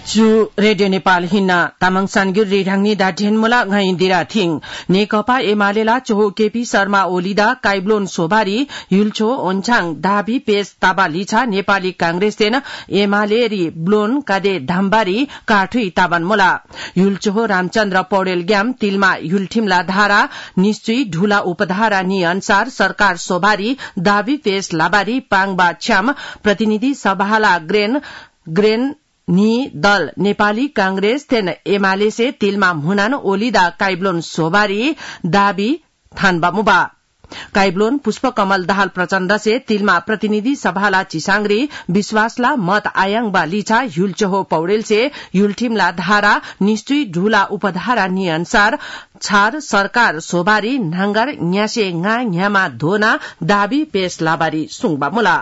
चु रेडियो नेपाल हिन्ना तामाङ सानगिर रेढाङनी दा ढेनमुला ngaindira थिङ नेकपा एमालेला चोहो केपी शर्मा ओलिदा काइब्लोन सोबारी युल्छो ओन्छाङ दाबी पेस ताबा लिछा नेपाली कांग्रेस तेन एमालेरी ब्लोन कादे धामबारी काठुई ताबान मुला युल्छो रामचन्द्र पौडेल ग्याम तिलमा युल्ठिमला धारा निश्चय ढुला उपधारा नि अनुसार सरकार सोबारी दाबी पेस लाबारी पाङबा छ्याम प्रतिनिधि सभाला ग्रेन नि दल नेपाली कांग्रेस तेन एमाले से तिलमा मुनान ओलिदा काइब्लोन सोबारी दाबी थानबा मुबा काइब्लोन पुष्पकमल दाहाल प्रचण्ड से तिलमा प्रतिनिधि सभाला चिसांग्री विश्वासला मत आयांगबा लिछा युल्चहो पौडेल से युल्ठिमला धारा निश्चय ढुला उपधारा नि अनुसार छार सरकार सोबारी नांगर न्यासे nga न्यामा धोना दाबी पेश लाबारी सुङबा मुला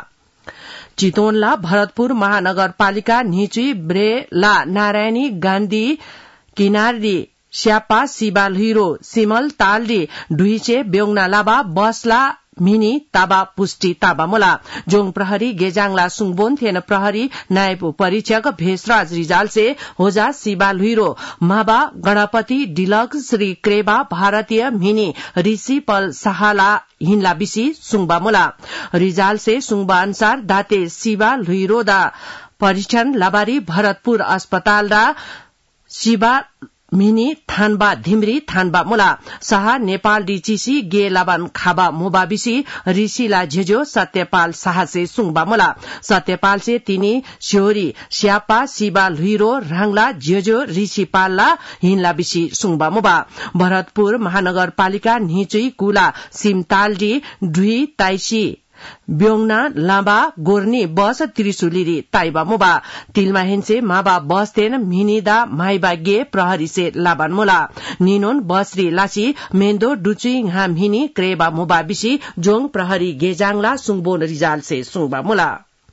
चितवनला भरतपुर महानगरपालिका निचुई ब्रेला नारायणी गान्धी किनारी स्यापा सिबालहिरो सिमल तालडी ढुइचे ब्योङना लाबा बसला मिनी ताबा पुष्टि ताबा मुला जोङ प्रहरी गेजाङला सुङबोन थेन प्रहरी नायब परीक्षक भेषराज रिजाल से होजा सिबालहिरो माबा गणपति डिलक्स श्री क्रेबा भारतीय मिनी ऋषि पल सहाला हिनला बिसी सुङबा मुला रिजाल से सुङबा अनुसार दाते सिबालहिरो दा परीक्षण लाबारी भरतपुर अस्पताल रा शिवा मिनी थानबा धिमरी थानबा मुला शाह नेपाल डिचिसी गे लाबान खाबा मोबाबिसी ऋषिला झेजो सत्यपाल शाह से सुङबा मुला सत्यपाल से तिनी स्योरी स्यापा शिवा लुइरो राङला झेजो ऋषिपालला हिनला बिसी सुङबा मुबा भरतपुर महानगरपालिका निचुई कुला सिमतालडी ढुई ताइसी ब्योङना लाबा गोर्नी बस त्रिशुलिरी ताइबा मुबा तिलमा हिन्से माबा बस तेन मिनिदा माइबा गे प्रहरी से लाबान मुला निनोन बसरी लासी मेन्दो डुचुई हाम हिनी क्रेबा मुबा बिसी जोङ प्रहरी गेजाङला सुङबोन रिजाल से सुङबा मुला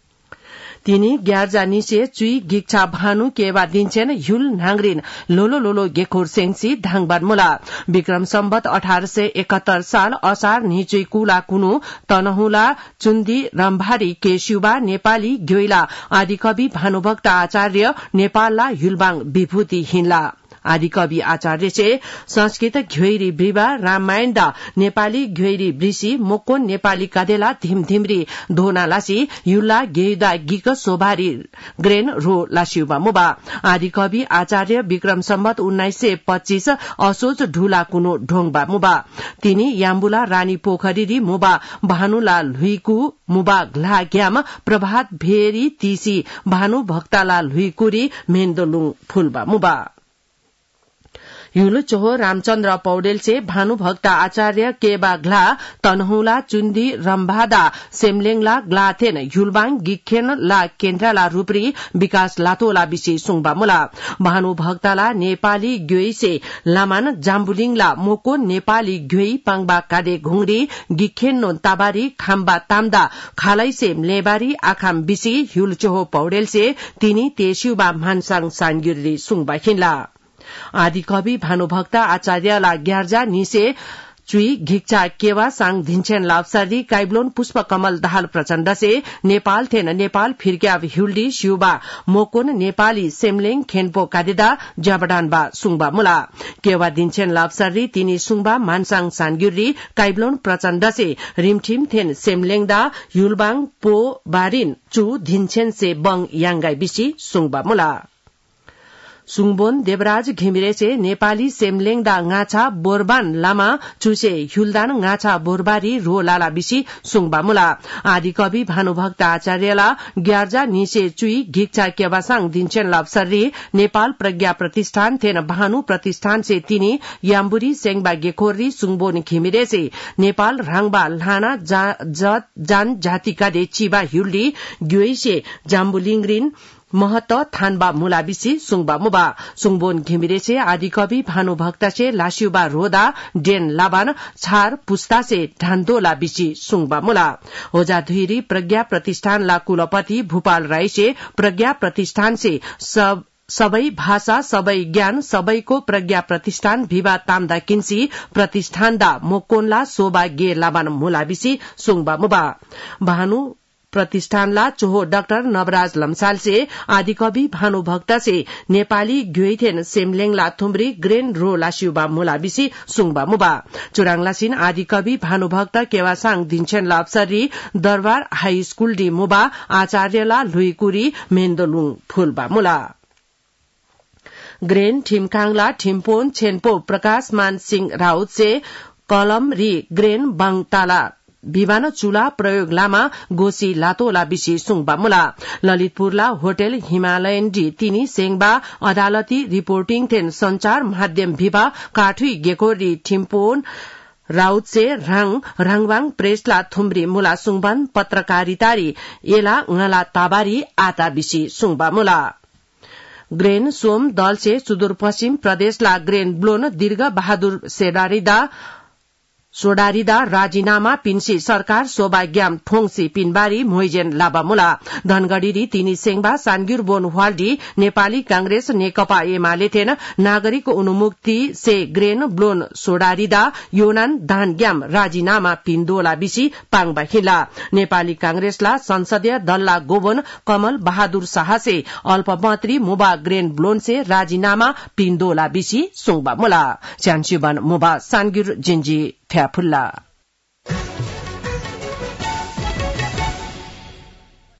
तिनी ग्यारजा निसे चुई गिक्छा भानु केवा दिन्छेन युल नांग्रिन लोलो लोलो गेखोर सेंसी धाङबान मुला विक्रम सम्बत 1871 साल असार निचुई कुला कुनु तनहुला चुन्दी रम्भारी केशुबा नेपाली ग्योइला आदिकवि भानुभक्त आचार्य नेपालला युलबाङ विभूति हिनला आदिकवि आचार्य से संस्कृत घ्योइरी ब्रिबा रामायण दा नेपाली घ्योइरी ब्रिसी मोकोन नेपाली कादेला धिमधिमरी धोना लासी युला गेयुदा गिक सोभारी ग्रेन रो लासिउबा मुबा आदिकवि आचार्य विक्रम सम्बत 1925 असोज ढुला कुनो ढोङबा मुबा तिनी याम्बुला रानी पोखरी मुबा भानुला लुइकु मुबा ग्ला ग्याम प्रभात भेरी तीसी भानु भक्ताला लुइकुरी मेन्दोलुङ फुलबा मुबा युलु चोहो रामचन्द्र पौडेल से भानुभक्त आचार्य केबा ग्ला तनहुला चुन्दी रम्भादा सेमलेङला ग्लाथेन युलबाङ गिखेन ला केन्द्रला रूपरी विकास लातोला बिसी सुङबा मुला भानुभक्तला नेपाली ग्योई से लामान जाम्बुलिङला मोको नेपाली ग्योई पाङबा कादे घुङरी गिखेन नो ताबारी खाम्बा ताम्दा खालै से लेबारी आखाम बिसी युलु चोहो पौडेल से तिनी तेसिउबा मानसाङ सानगिरी सुङबा खिनला आदिकवि भानुभक्त आचार्यला ग्यार्जा निसे चुई घिक्चा केवा सांग धिन्छेन लाप्सारी काइब्लोन पुष्पकमल दाहाल प्रचण्ड से नेपाल थेन नेपाल फिर्क्या हिउल्डी शिउबा मोकोन नेपाली सेमलेङ खेनपो कादेदा जाबडानबा सुङबा मुला केवा धिन्छेन लाप्सारी तिनी सुङबा मानसाङ सानगिरी काइब्लोन प्रचण्ड से रिमठिम थेन सेमलेङदा युलबाङ पो बारिन चु धिन्छेन से बङ याङगाई बिसी सुङबा मुला सुङबोन देवराज घिमिरे से नेपाली सेमलेङदा ngacha बोरबान लामा चुसे हुलदान ngacha बोरबारी रो लाला बिसी सुङबा मुला आदिकवि भानुभक्त आचार्यला ग्यार्जा निसे चुई घिक्चा केवासाङ दिन्छेन लाप्सरी नेपाल प्रज्ञा प्रतिष्ठान थेन भानु प्रतिष्ठान से तिनी याम्बुरी सेङबा गेखोरी सुङबोन घिमिरे से नेपाल राङबा लाना जान जातिका दे चिबा हुल्डी ग्योई से जाम्बुलिङरिन महत थानबा मुलाबिसी सुङबा मुबा सुङबोन घिमिरे से आदिकवि भानुभक्त से लासिउबा रोदा डेन लाबान छार पुस्ता से ढान्दोला बिसी सुङबा मुला होजा धुइरी प्रज्ञा प्रतिष्ठान ला कुलपति भूपाल राई से प्रज्ञा प्रतिष्ठान से सबै भाषा सबै ज्ञान सबैको प्रज्ञा प्रतिष्ठान भिवा ताम्दा किन्सी प्रतिष्ठान दा मोकोनला सोबा गे लाबान मुलाबिसी सुङबा मुबा भानु प्रतिष्ठानला चोहो डाक्टर नवराज लम्साल से आदिकवि भानुभक्त से नेपाली ग्योइथेन सेमलेङला थुम्री ग्रेन रो लासिउबा मुला बिसी सुङबा मुबा चुराङलासिन आदिकवि भानुभक्त केवासाङ दिन्छेन लाप्सरी दरबार हाई स्कूल डी मुबा आचार्यला लुइकुरी मेन्दोलुङ फुलबा मुला ग्रेन ठिमकाङला ठिम्पोन छेनपो प्रकाश मान सिंह राउत से कलम री ग्रेन बाङताला विमान चूल्हा प्रयोग लामा गोसी लातोला बिसी सुङबा मुला ललितपुरला होटल हिमालयन डी तिनी सेङबा अदालती रिपोर्टिङ थेन संचार माध्यम भिबा काठुई गेकोरी ठिम्पोन राउत से राङवाङ प्रेसला थुम्री मुला सुङबान पत्रकारितारी एला उङला ताबारी आता बिसी सुङबा मुला ग्रेन सोम दल से सुदूरपश्चिम प्रदेशला ग्रेन ब्लोन दीर्घ बहादुर सोडारीदा राजीनामा पिन्सी सरकार सोबाग्याम ठोङसी पिनबारी मोइजेन लाबामुला धनगढ़ी तिनी सेङबा सानगिर बोन वाल्डी नेपाली कांग्रेस नेकपा एमाले थेन नागरिक उन्मुक्ति से ग्रेन ब्लोन सोडारीदा योनान दानग्याम राजीनामा पिन्दोला बिसी पाङबा हिला नेपाली कांग्रेसला संसदीय दलला गोबन कमल बहादुर शाह से अल्पमतरी मुबा ग्रेन ब्लोन से राजीनामा पिन्दोला बिसी सुङबा मुला च्यान्चुबन मुबा सानगिर जिन्जी थ्याफुल्ला